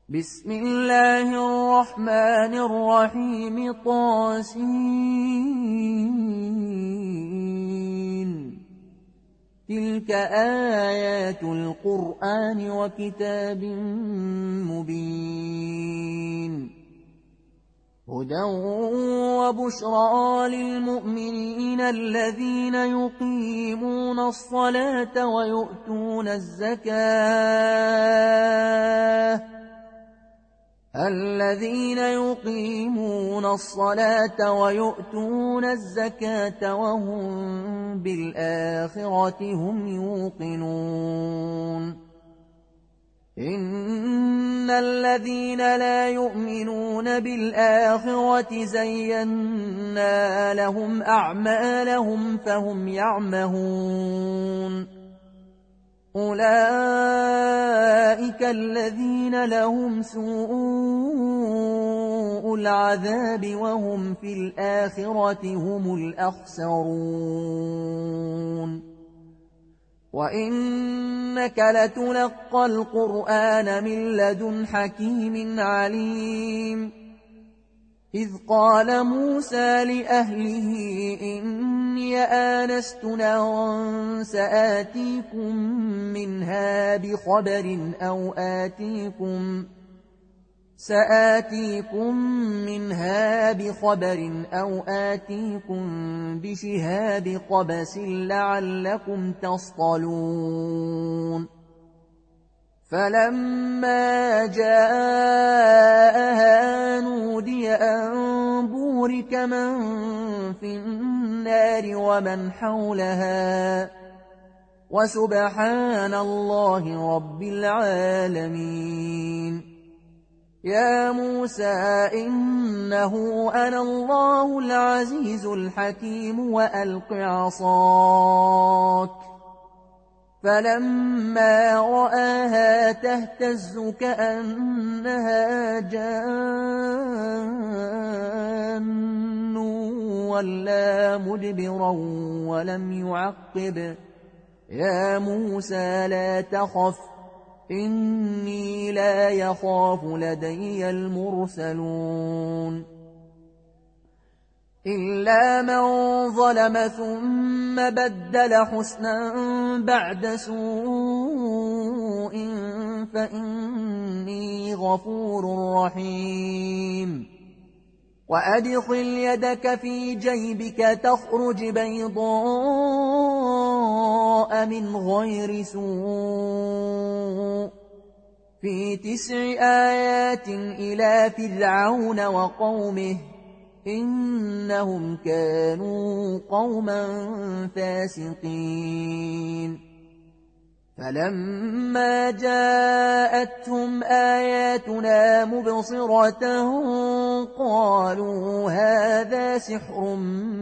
بسم الله الرحمن الرحيم طاسين. تلك آيات القرآن وكتاب مبين، هدى وبشرى للمؤمنين الذين يقيمون الصلاة ويؤتون الزكاة وهم بالآخرة هم يوقنون. إن الذين لا يؤمنون بالآخرة زينا لهم أعمالهم فهم يعمهون. أولئك الذين لهم سوء العذاب وهم في الآخرة هم الأخسرون. وإنك لتلقى القرآن من لدن حكيم عليم. إذ قال موسى لأهله إني آنست نارا سآتيكم منها بخبر أو آتيكم بشهاب قبس لعلكم تصطلون. فلما جاءها نودي أن بورك من في النار ومن حولها وسبحان الله رب العالمين. يا موسى إنه أنا الله العزيز الحكيم وألق عصاك. فلما رآها تهتز كأنها جان ولا مدبرا ولم يعقب. يا موسى لا تخف إني لا يخاف لدي المرسلون. إلا من ظلم ثم بدل حسنا بعد سوء فإني غفور رحيم. وأدخل يدك في جيبك تخرج بيضاء من غير سوء في 9 آيات إلى فرعون وقومه إنهم كانوا قوما فاسقين. فلما جاءتهم آياتنا مبصرة قالوا هذا سحر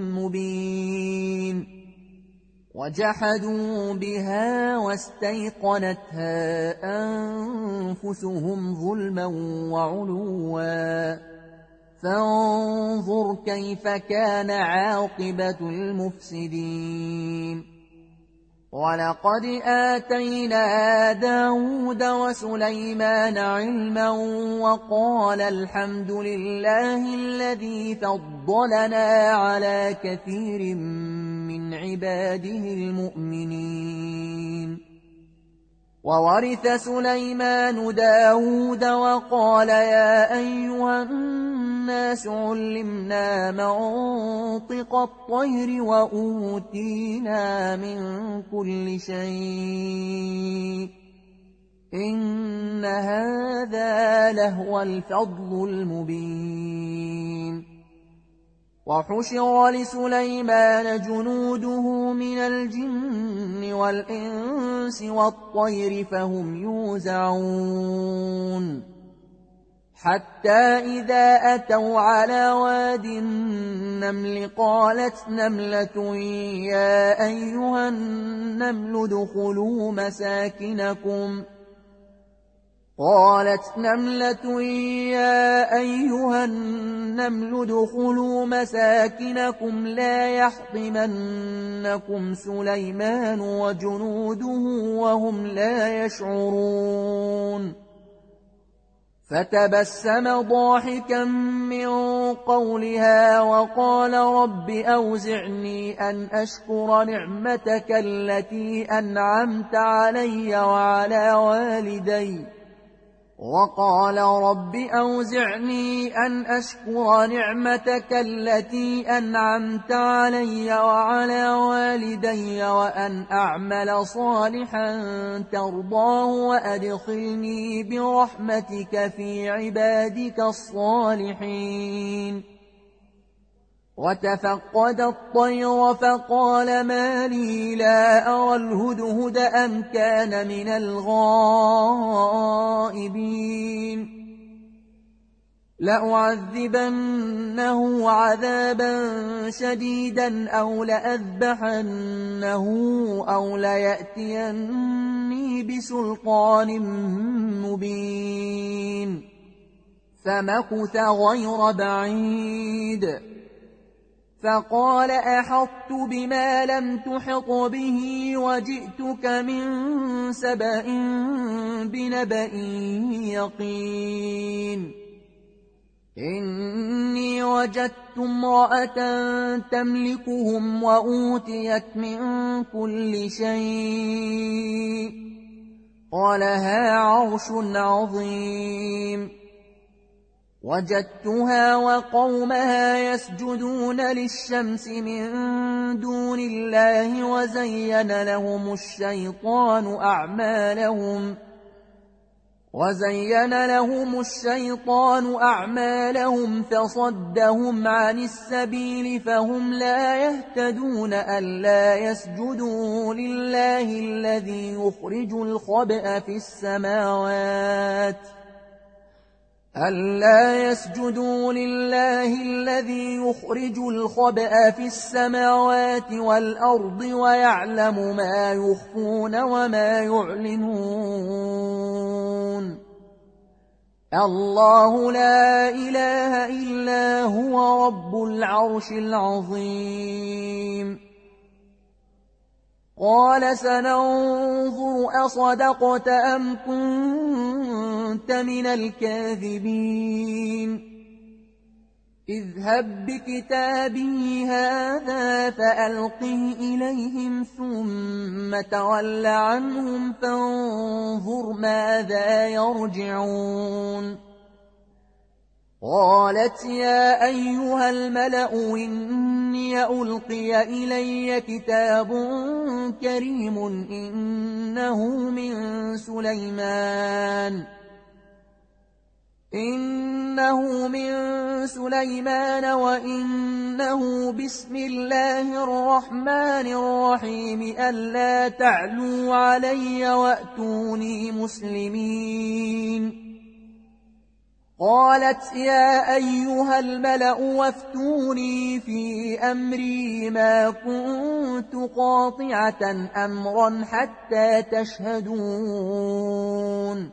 مبين. وجحدوا بها واستيقنتها أنفسهم ظلما وعلوا فانظر كيف كان عاقبة المفسدين. ولقد آتينا داود وسليمان علما وقال الحمد لله الذي فضلنا على كثير من عباده المؤمنين. وورث سليمان داود وقال يا أيها الناس علمنا منطق الطير وأوتينا من كل شيء إن هذا لهو الفضل المبين. وحشر لسليمان جنوده من الجن والإنس والطير فهم يوزعون. حتى إذا أتوا على واد النمل قالت نملة يا أيها النمل ادخلوا مساكنكم لا يحطمنكم سليمان وجنوده وهم لا يشعرون. فتبسم ضاحكا من قولها وقال رب أوزعني أن أشكر نعمتك التي أنعمت علي وعلى والدي وأن أعمل صالحا ترضاه وأدخلني برحمتك في عبادك الصالحين. وتفقد الطير فقال ما لي لا أرى الهدهد أم كان من الغائبين لأعذبنه عذابا شديدا أو لأذبحنه أو ليأتيني بسلطان مبين. فمكث غير بعيد فقال أحطت بما لم تحط به وجئتك من سبأ بنبأ يقين. إني وجدت امرأة تملكهم وأوتيت من كل شيء ولها عرش عظيم. وجدتها وقومها يسجدون للشمس من دون الله وزين لهم الشيطان أعمالهم فصدهم عن السبيل فهم لا يهتدون. ألا يسجدوا لله الذي يخرج الخبأ في السماوات والأرض ويعلم ما يخفون وما يعلنون. الله لا إله إلا هو رب العرش العظيم. قال سننظر أصدقت أم كنت من الكاذبين. اذهب بكتابي هذا فألقه إليهم ثم تول عنهم فانظر ماذا يرجعون. قالت يا أيها الملأ إني ألقي إلي كتاب كريم إنه من سليمان وإنه بسم الله الرحمن الرحيم ألا تعلوا علي وأتوني مسلمين. قالت يا أيها الملأ وافتوني في أمري ما كنت قاطعة أمرا حتى تشهدون.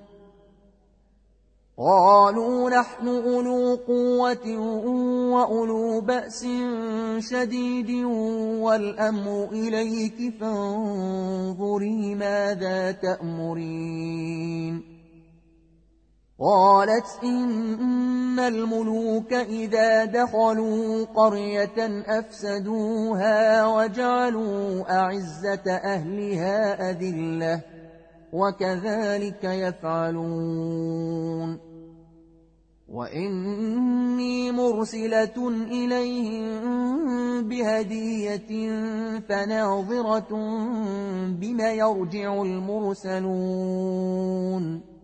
قالوا نحن أولو قوة وأولو بأس شديد والأمر إليك فانظري ماذا تأمرين. قالت إن الملوك إذا دخلوا قرية أفسدوها وجعلوا أعزة أهلها أذلة وكذلك يفعلون. وإني مرسلة إليهم بهدية فناظرة بما يرجع المرسلون.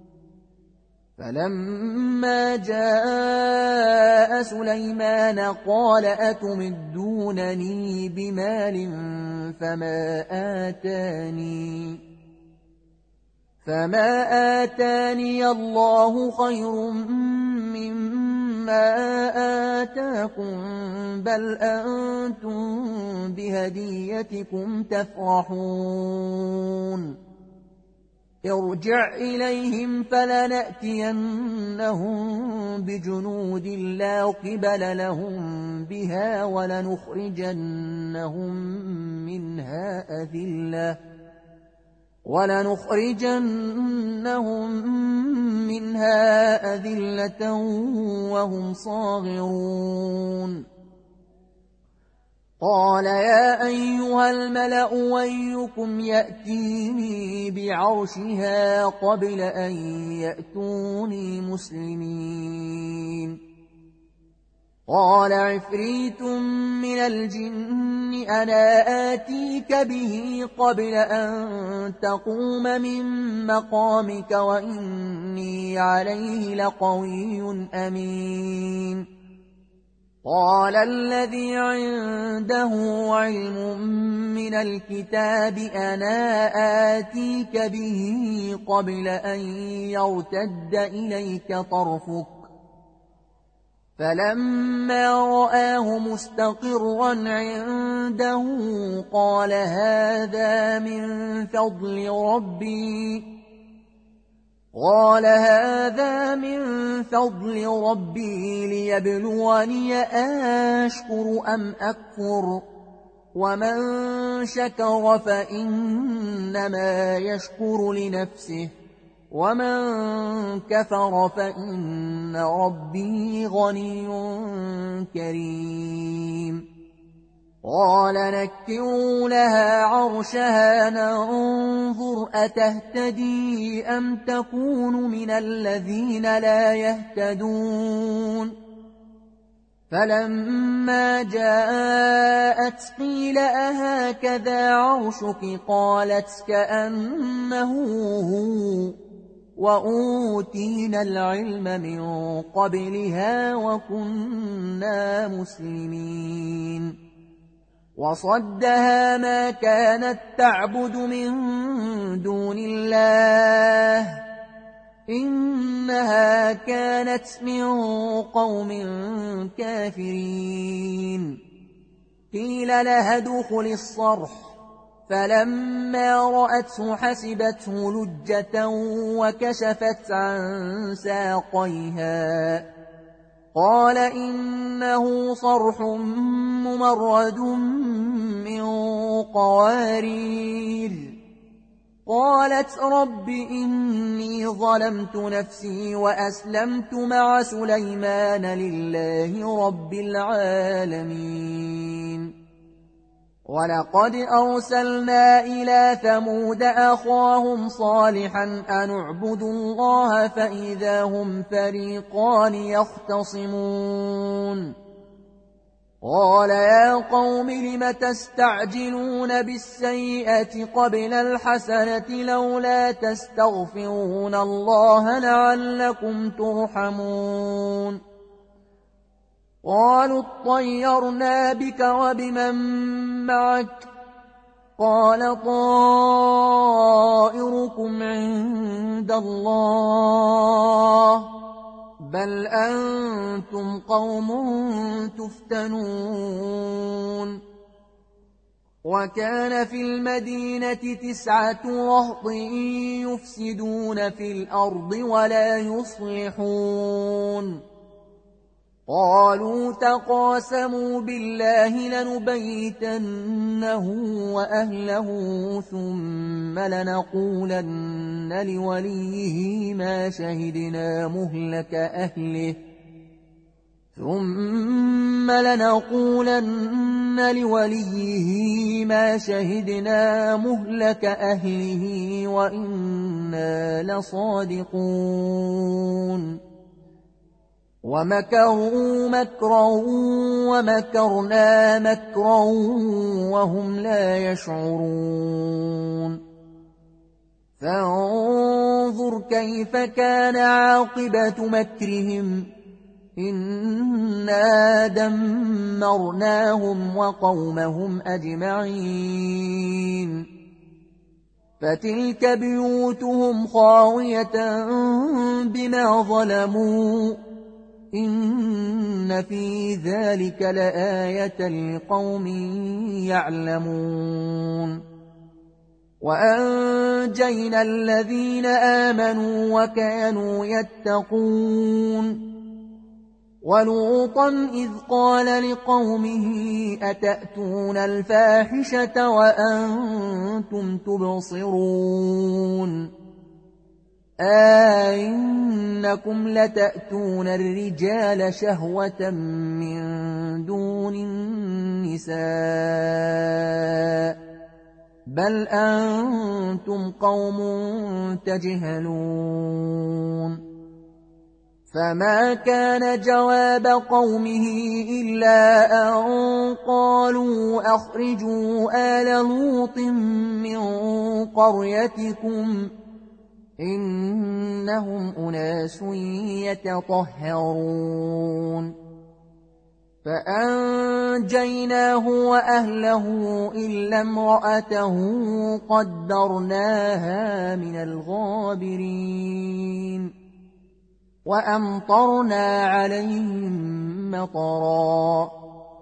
فلما جاء سليمان قال أتمدونني بمال فما آتاني الله خير مما آتاكم بل أنتم بهديتكم تفرحون. ارجع إليهم فلنأتينهم بجنود لا قبل لهم بها ولنخرجنهم منها أذلة وهم صاغرون. قال يا أيها الملأ أيكم يأتيني بعرشها قبل أن يأتوني مسلمين؟ قال عفريت من الجن أنا آتيك به قبل أن تقوم من مقامك وإني عليه لقوي أمين. قال الذي عنده علم من الكتاب أنا آتيك به قبل أن يرتد إليك طرفك فلما رآه مستقرا عنده قال هذا من فضل ربي ليبلوني أشكر أم أكفر ومن شكر فإنما يشكر لنفسه ومن كفر فإن ربي غني كريم. قال نكروا لها عرشها ننظر أتهتدي أم تكون من الذين لا يهتدون. فلما جاءت قيل أهكذا عرشك قالت كأنه هو وأوتينا العلم من قبلها وكنا مسلمين. وصدها ما كانت تعبد من دون الله إنها كانت من قوم كافرين. قيل لها ادخل الصرح فلما رأته حسبته لجة وكشفت عن ساقيها قال إنه صرح ممرد من قوارير. قالت رب إني ظلمت نفسي وأسلمت مع سليمان لله رب العالمين. ولقد أرسلنا إلى ثمود أخاهم صالحا أن اعبدوا الله فإذا هم فريقان يختصمون. قال يا قوم لم تستعجلون بالسيئة قبل الحسنة لولا تستغفرون الله لعلكم ترحمون. قالوا اطيرنا بك وبمن معك قال طائركم عند الله بل أنتم قوم تفتنون. وكان في المدينة 9 رهط يفسدون في الأرض ولا يصلحون. قالوا تقاسموا بالله لنبيتنه وأهله ثم لنقولن لوليه ما شهدنا مهلك أهله وإنا لصادقون. ومكروا مكرا ومكرنا مكرا وهم لا يشعرون. فانظر كيف كان عاقبة مكرهم إنا دمرناهم وقومهم أجمعين. فتلك بيوتهم خاوية بما ظلموا إن في ذلك لآية لقوم يعلمون. وأنجينا الذين آمنوا وكانوا يتقون. ولوطا إذ قال لقومه أتأتون الفاحشة وأنتم تبصرون أئنكم لتأتون الرجال شهوة من دون النساء بل أنتم قوم تجهلون فما كان جواب قومه إلا أن قالوا أخرجوا آل لوط من قريتكم إنهم أناس يتطهرون فأنجيناه وأهله إلا امرأته قدرناها من الغابرين وأمطرنا عليهم مطرا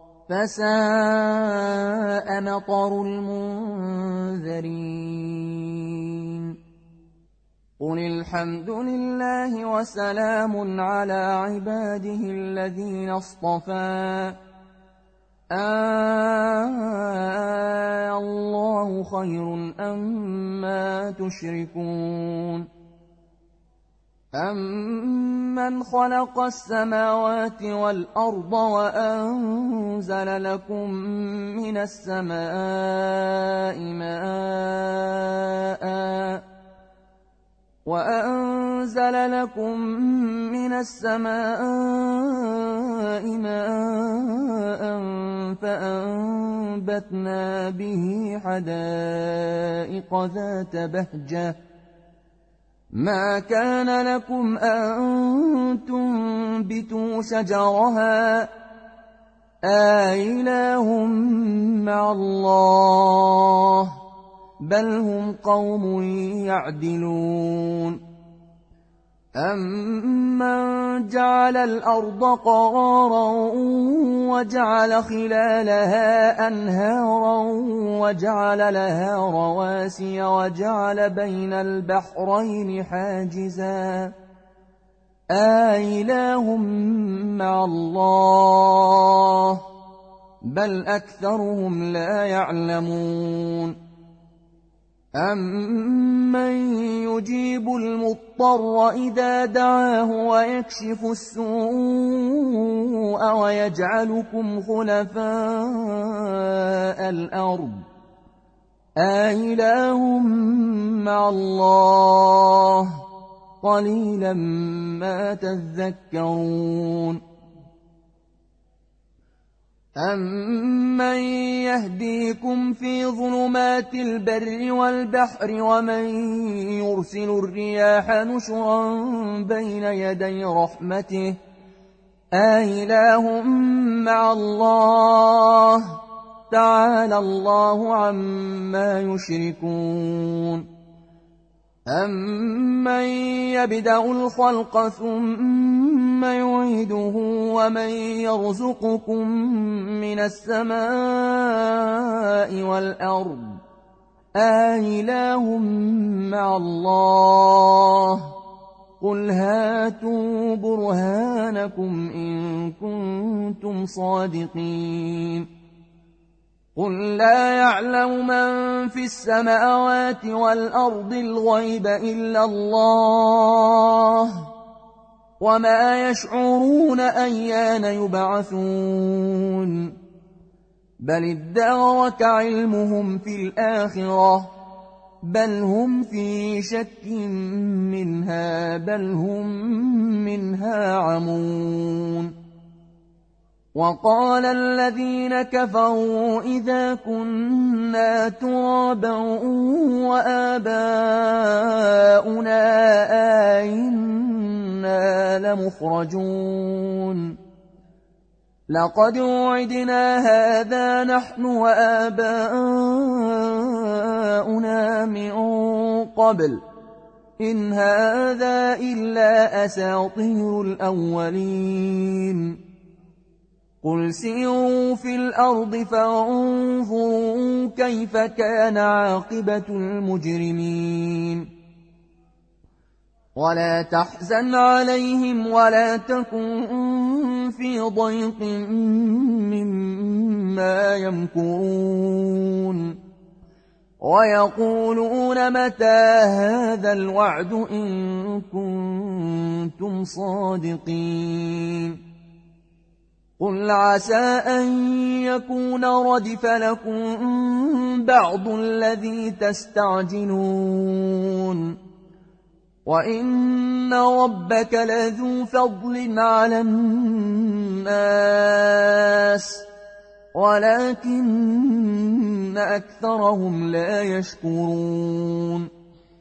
فساء مطر المنذرين قل الحمد لله وسلام على عباده الذين اصطفى الله خير أما تشركون أمن خلق السماوات والأرض وأنزل لكم من السماء ماء فأنبتنا به حدائق ذات بهجة ما كان لكم أن تنبتوا شجرها أإله مع الله بل هم قوم يعدلون أمن جعل الأرض قرارا وجعل خلالها أنهارا وجعل لها رواسي وجعل بين البحرين حاجزا أإله مع الله بل أكثرهم لا يعلمون أمن يجيب المضطر إذا دعاه ويكشف السوء ويجعلكم خلفاء الأرض أإله مع الله قليلا ما تذكرون أمن يهديكم في ظلمات البر والبحر ومن يرسل الرياح نشرا بين يدي رحمته أإله مع الله تعالى الله عما يشركون أمن يبدأ الخلق ثم يعيده ومن يرزقكم من السماء والأرض أإله مع الله قل هاتوا برهانكم إن كنتم صادقين قل لا يعلم من في السماوات والأرض الغيب إلا الله وما يشعرون أيان يبعثون بل ادارك علمهم في الآخرة بل هم في شك منها بل هم منها عمون وقال الذين كفروا إذا كنا ترابا وآباؤنا أئنا لمخرجون لقد وعدنا هذا نحن وآباؤنا من قبل إن هذا إلا أساطير الأولين قل سيروا في الأرض فانظروا كيف كان عاقبة المجرمين ولا تحزن عليهم ولا تكن في ضيق مما يمكرون ويقولون متى هذا الوعد إن كنتم صادقين قل عسى أن يكون ردف لكم بعض الذي تستعجلون وإن ربك لذو فضل على الناس ولكن أكثرهم لا يشكرون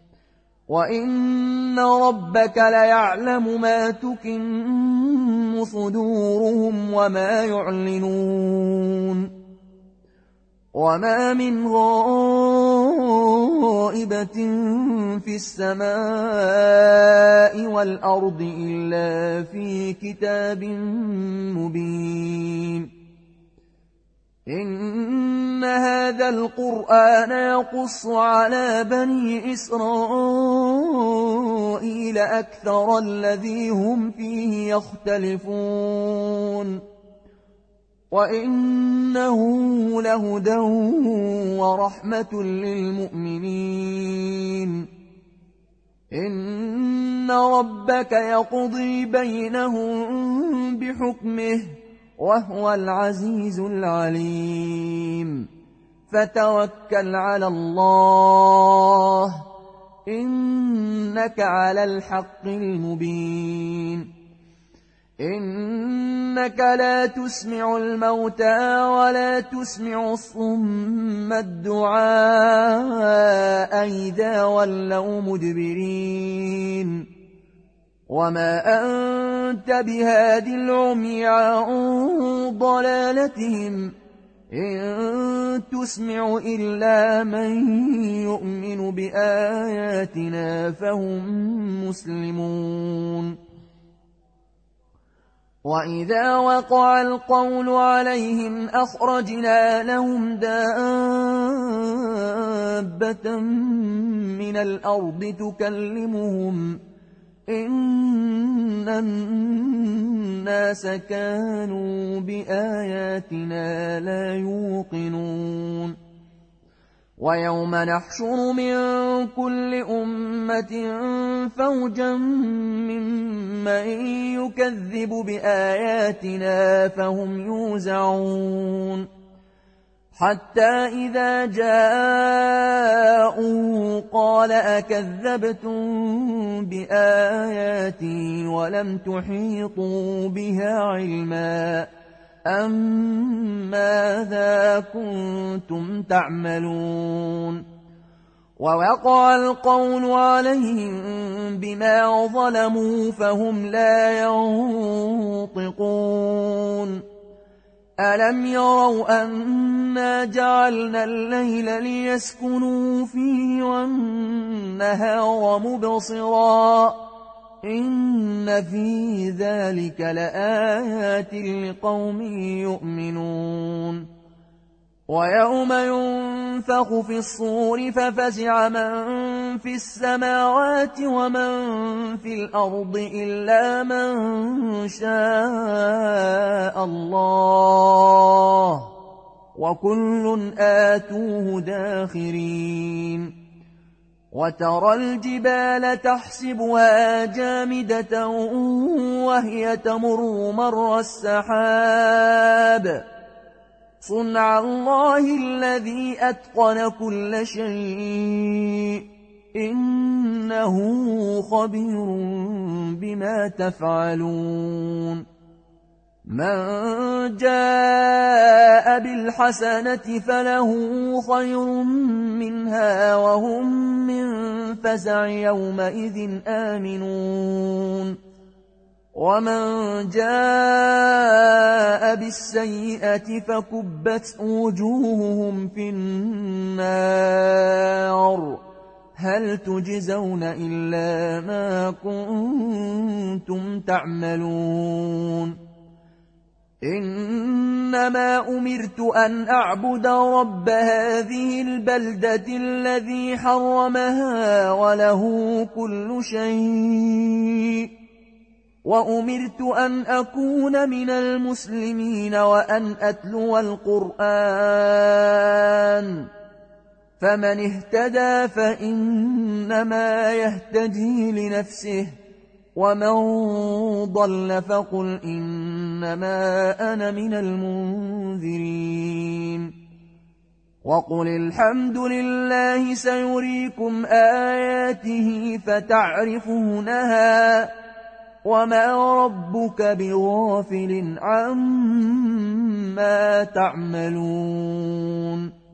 وإن ربك ليعلم ما تكن صدورهم وما يعلنون وما من غائبة في السماء والأرض إلا في كتاب مبين إن هذا القرآن يقص على بني إسرائيل أكثر الذي هم فيه يختلفون وإنه لهدى ورحمة للمؤمنين إن ربك يقضي بينهم بحكمه وهو العزيز العليم فتوكل على الله إنك على الحق المبين إنك لا تسمع الموتى ولا تسمع الصم الدعاء إذا ولوا مدبرين وما أنت بهاد العمي عن ضلالتهم إن تسمع إلا من يؤمن بآياتنا فهم مسلمون وإذا وقع القول عليهم أخرجنا لهم دابة من الأرض تكلمهم إن الناس كانوا بآياتنا لا يوقنون ويوم نحشر من كل أمة فوجا ممن يكذب بآياتنا فهم يوزعون حتى إذا جاءوا قال أكذبتم بآياتي ولم تحيطوا بها علما أم ماذا كنتم تعملون ووقع القول عليهم بما ظلموا فهم لا ينطقون ألم يروا أنا جعلنا الليل ليسكنوا فيه والنهار مبصرا إن في ذلك لآيات لقوم يؤمنون ويوم ينفخ في الصور ففزع من في السماوات ومن في الأرض إلا من شاء الله وكل آتوه داخرين وترى الجبال تحسبها جامدة وهي تمر مر السحاب صنع الله الذي أتقن كل شيء إنه خبير بما تفعلون من جاء بالحسنة فله خير منها وهم من فزع يومئذ آمنون ومن جاء بالسيئة فكبت وجوههم في النار هل تجزون إلا ما كنتم تعملون إنما أمرت أن أعبد رب هذه البلدة الذي حرمها وله كل شيء وأمرت أن أكون من المسلمين وأن أتلو القرآن فمن اهتدى فإنما يهتدي لنفسه ومن ضل فقل إنما أنا من المنذرين وقل الحمد لله سيريكم آياته فتعرفونها وما ربك بغافل عما تعملون